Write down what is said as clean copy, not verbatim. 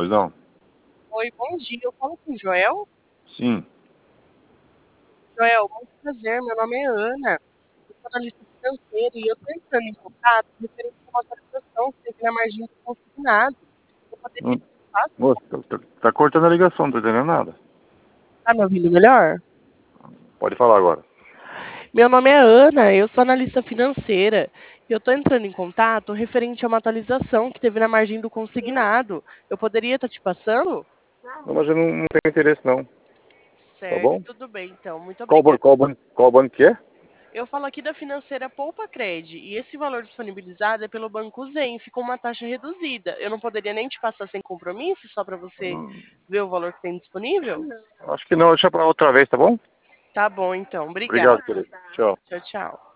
Pois não? Oi, bom dia. Eu falo com o Joel. Sim. Joel, muito prazer. Meu nome é Ana. Eu sou analista financeira e eu estou entrando em contato referente a uma atualização que teve na margem do consignado. Eu poderia Não. te passar? Moça, tá cortando a ligação, não tô entendendo nada. Tá me ouvindo melhor? Pode falar agora. Meu nome é Ana, eu sou analista financeira. E eu estou entrando em contato referente a uma atualização que teve na margem do consignado. Eu poderia estar te passando? Não, mas eu não tenho interesse não. Tá Certo, bom? tudo bem então. Muito Qual obrigada. banco, qual banco que é? Eu falo aqui da financeira Poupa Cred e esse valor disponibilizado é pelo Banco Zenf com uma taxa reduzida. Eu não poderia nem te passar sem compromisso, só para você ver o valor que tem disponível? Acho que não, deixa pra outra vez, tá bom? Tá bom, então. Obrigado, Obrigada. querido. Tchau. Tchau, tchau.